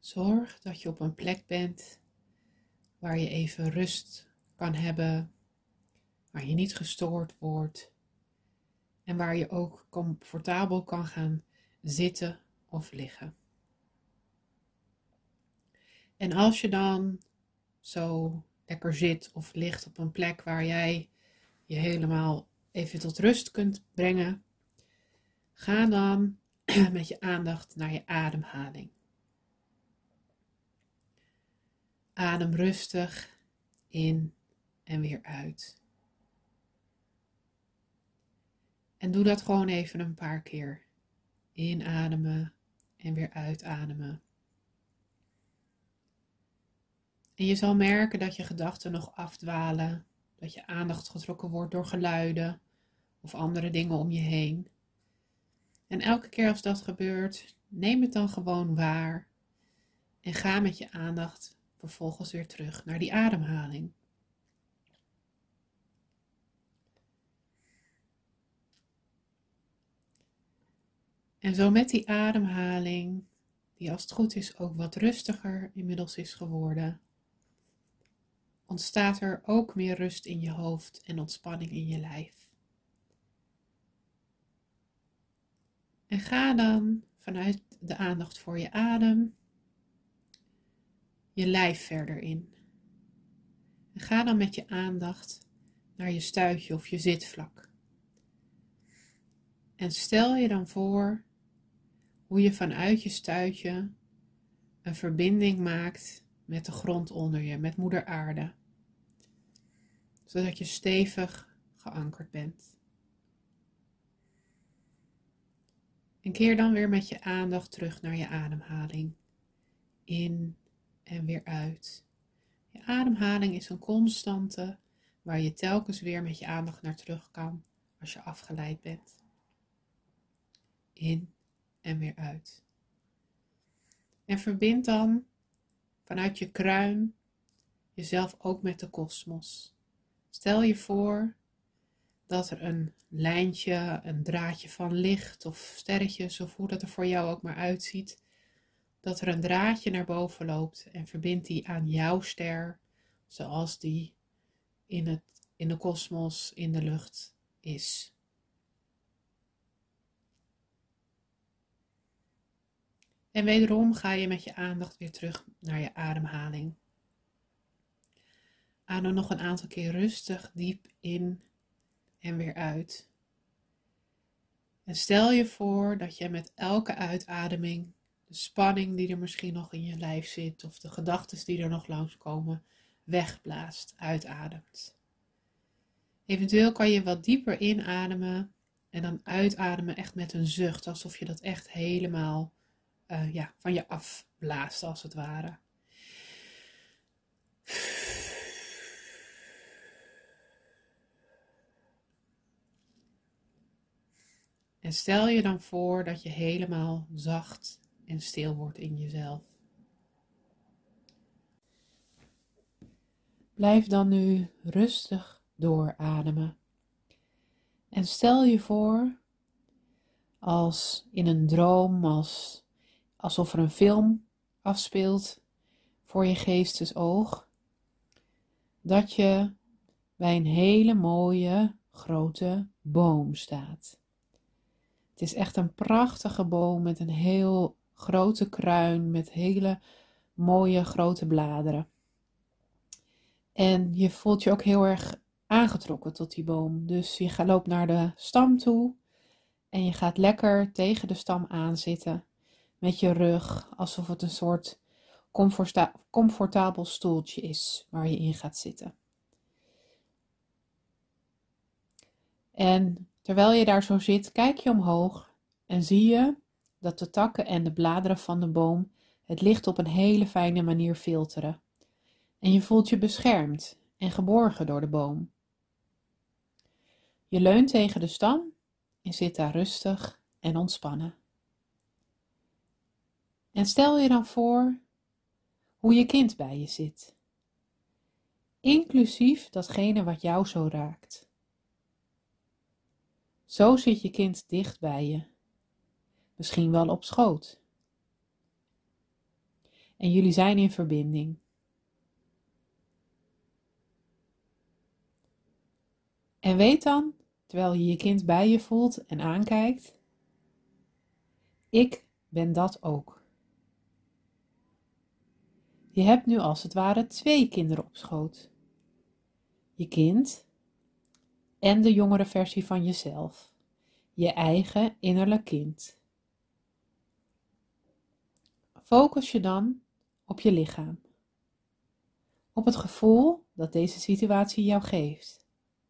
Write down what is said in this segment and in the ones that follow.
Zorg dat je op een plek bent waar je even rust kan hebben, waar je niet gestoord wordt en waar je ook comfortabel kan gaan zitten of liggen. En als je dan zo lekker zit of ligt op een plek waar jij je helemaal even tot rust kunt brengen, ga dan met je aandacht naar je ademhaling. Adem rustig in en weer uit. En doe dat gewoon even een paar keer. Inademen en weer uitademen. En je zal merken dat je gedachten nog afdwalen, dat je aandacht getrokken wordt door geluiden of andere dingen om je heen. En elke keer als dat gebeurt, neem het dan gewoon waar en ga met je aandacht vervolgens weer terug naar die ademhaling. En zo met die ademhaling, die als het goed is ook wat rustiger inmiddels is geworden, ontstaat er ook meer rust in je hoofd en ontspanning in je lijf. En ga dan vanuit de aandacht voor je adem je lijf verder in. En ga dan met je aandacht naar je stuitje of je zitvlak. En stel je dan voor hoe je vanuit je stuitje een verbinding maakt met de grond onder je, met moeder aarde. Zodat je stevig geankerd bent. En keer dan weer met je aandacht terug naar je ademhaling. In en weer uit. Je ademhaling is een constante waar je telkens weer met je aandacht naar terug kan als je afgeleid bent. In en weer uit. En verbind dan vanuit je kruin jezelf ook met de kosmos. Stel je voor dat er een lijntje, een draadje van licht of sterretjes of hoe dat er voor jou ook maar uitziet, dat er een draadje naar boven loopt en verbind die aan jouw ster zoals die in de kosmos, in de lucht is. En wederom ga je met je aandacht weer terug naar je ademhaling. Adem nog een aantal keer rustig diep in en weer uit. En stel je voor dat je met elke uitademing de spanning die er misschien nog in je lijf zit of de gedachten die er nog langskomen wegblaast, uitademt. Eventueel kan je wat dieper inademen en dan uitademen echt met een zucht, alsof je dat echt helemaal van je afblaast als het ware. En stel je dan voor dat je helemaal zacht en stil wordt in jezelf. Blijf dan nu rustig doorademen. En stel je voor, als in een droom, alsof er een film afspeelt voor je geestesoog, dat je bij een hele mooie grote boom staat. Het is echt een prachtige boom met een heel grote kruin, met hele mooie grote bladeren. En je voelt je ook heel erg aangetrokken tot die boom. Dus je loopt naar de stam toe en je gaat lekker tegen de stam aanzitten met je rug, alsof het een soort comfortabel stoeltje is waar je in gaat zitten. En terwijl je daar zo zit, kijk je omhoog en zie je dat de takken en de bladeren van de boom het licht op een hele fijne manier filteren. En je voelt je beschermd en geborgen door de boom. Je leunt tegen de stam en zit daar rustig en ontspannen. En stel je dan voor hoe je kind bij je zit. Inclusief datgene wat jou zo raakt. Zo zit je kind dicht bij je. Misschien wel op schoot. En jullie zijn in verbinding. En weet dan, terwijl je je kind bij je voelt en aankijkt, ik ben dat ook. Je hebt nu als het ware 2 kinderen op schoot. Je kind en de jongere versie van jezelf. Je eigen innerlijk kind. Focus je dan op je lichaam. Op het gevoel dat deze situatie jou geeft.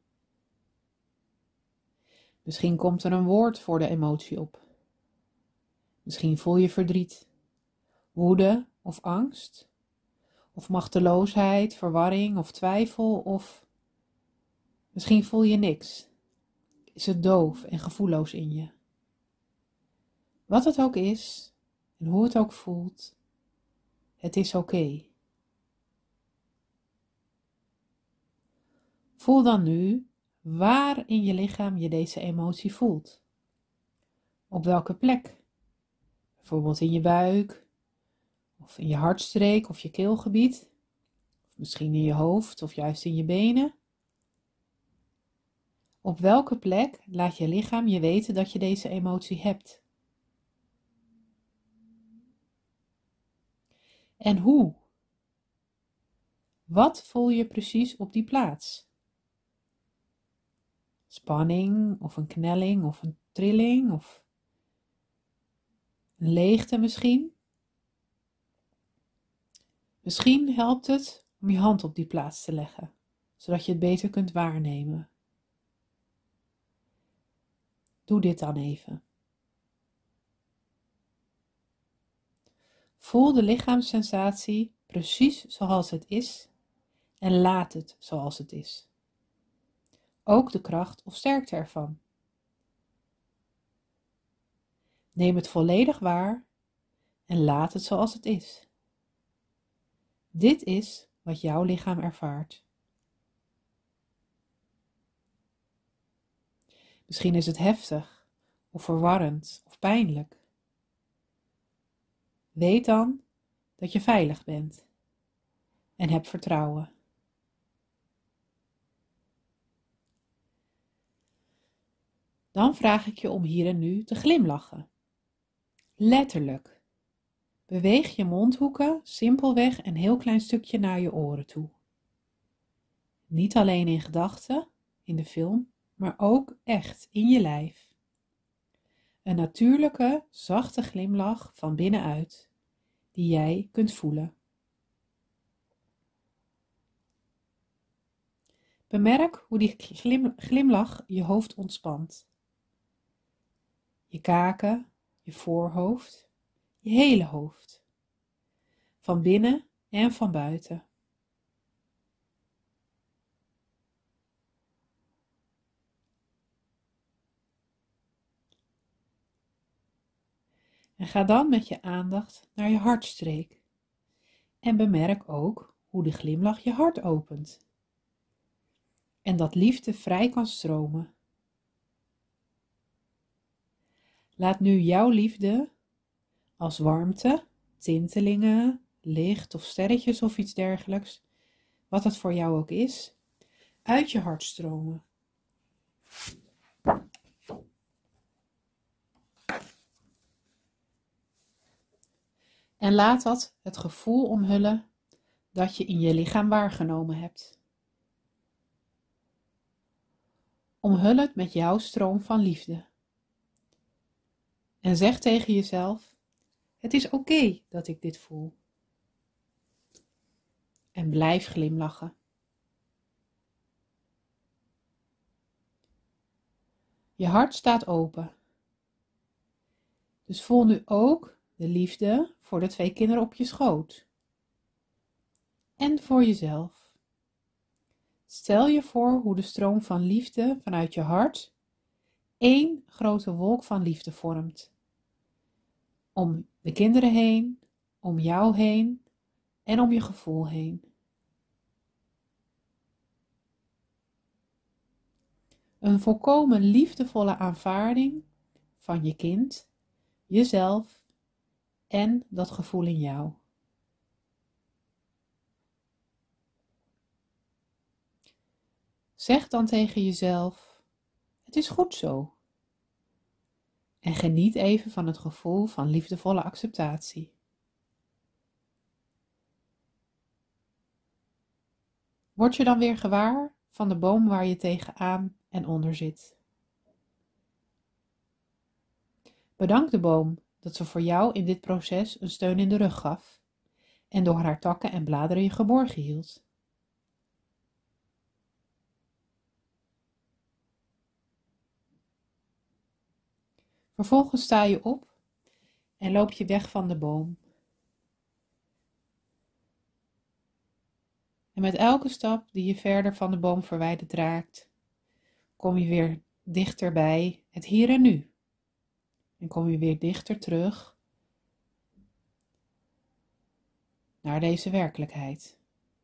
Misschien komt er een woord voor de emotie op. Misschien voel je verdriet, woede of angst, of machteloosheid, verwarring of twijfel, of misschien voel je niks. Is het doof en gevoelloos in je. Wat het ook is en hoe het ook voelt, het is oké. Voel dan nu waar in je lichaam je deze emotie voelt. Op welke plek? Bijvoorbeeld in je buik, of in je hartstreek of je keelgebied, of misschien in je hoofd of juist in je benen. Op welke plek laat je lichaam je weten dat je deze emotie hebt? En hoe? Wat voel je precies op die plaats? Spanning of een knelling of een trilling of een leegte misschien? Misschien helpt het om je hand op die plaats te leggen, zodat je het beter kunt waarnemen. Doe dit dan even. Voel de lichaamssensatie precies zoals het is en laat het zoals het is. Ook de kracht of sterkte ervan. Neem het volledig waar en laat het zoals het is. Dit is wat jouw lichaam ervaart. Misschien is het heftig of verwarrend of pijnlijk. Weet dan dat je veilig bent en heb vertrouwen. Dan vraag ik je om hier en nu te glimlachen. Letterlijk. Beweeg je mondhoeken simpelweg een heel klein stukje naar je oren toe. Niet alleen in gedachten, in de film, maar ook echt in je lijf. Een natuurlijke, zachte glimlach van binnenuit, die jij kunt voelen. Bemerk hoe die glimlach je hoofd ontspant. Je kaken, je voorhoofd, je hele hoofd. Van binnen en van buiten. En ga dan met je aandacht naar je hartstreek. En bemerk ook hoe de glimlach je hart opent. En dat liefde vrij kan stromen. Laat nu jouw liefde als warmte, tintelingen, licht of sterretjes of iets dergelijks, wat het voor jou ook is, uit je hart stromen. En laat dat het gevoel omhullen dat je in je lichaam waargenomen hebt. Omhul het met jouw stroom van liefde. En zeg tegen jezelf, het is oké dat ik dit voel. En blijf glimlachen. Je hart staat open. Dus voel nu ook de liefde voor de 2 kinderen op je schoot. En voor jezelf. Stel je voor hoe de stroom van liefde vanuit je hart 1 grote wolk van liefde vormt. Om de kinderen heen, om jou heen en om je gevoel heen. Een volkomen liefdevolle aanvaarding van je kind, jezelf en dat gevoel in jou. Zeg dan tegen jezelf: het is goed zo. En geniet even van het gevoel van liefdevolle acceptatie. Word je dan weer gewaar van de boom waar je tegenaan en onder zit. Bedank de boom dat ze voor jou in dit proces een steun in de rug gaf en door haar takken en bladeren je geborgen hield. Vervolgens sta je op en loop je weg van de boom. En met elke stap die je verder van de boom verwijderd raakt, kom je weer dichter bij het hier en nu. En kom je weer dichter terug naar deze werkelijkheid.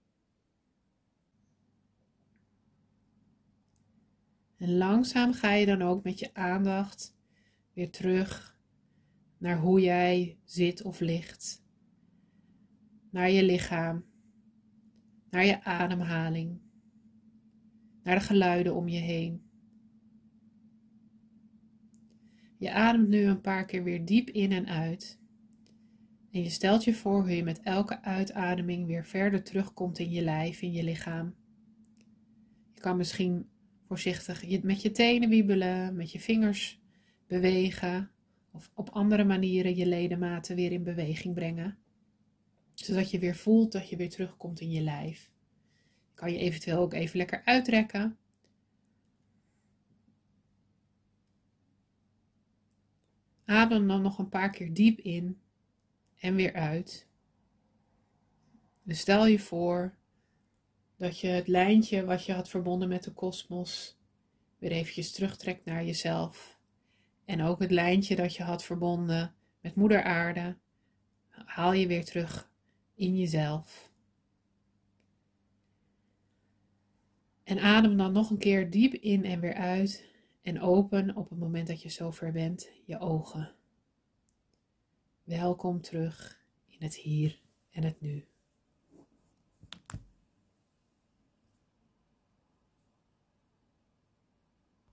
En langzaam ga je dan ook met je aandacht weer terug naar hoe jij zit of ligt. Naar je lichaam, naar je ademhaling, naar de geluiden om je heen. Je ademt nu een paar keer weer diep in en uit. En je stelt je voor hoe je met elke uitademing weer verder terugkomt in je lijf, in je lichaam. Je kan misschien voorzichtig met je tenen wiebelen, met je vingers bewegen of op andere manieren je ledematen weer in beweging brengen. Zodat je weer voelt dat je weer terugkomt in je lijf. Je kan je eventueel ook even lekker uitrekken. Adem dan nog een paar keer diep in en weer uit. Dus stel je voor dat je het lijntje wat je had verbonden met de kosmos weer eventjes terugtrekt naar jezelf. En ook het lijntje dat je had verbonden met Moeder Aarde, haal je weer terug in jezelf. En adem dan nog een keer diep in en weer uit en open op het moment dat je zover bent je ogen. Welkom terug in het hier en het nu.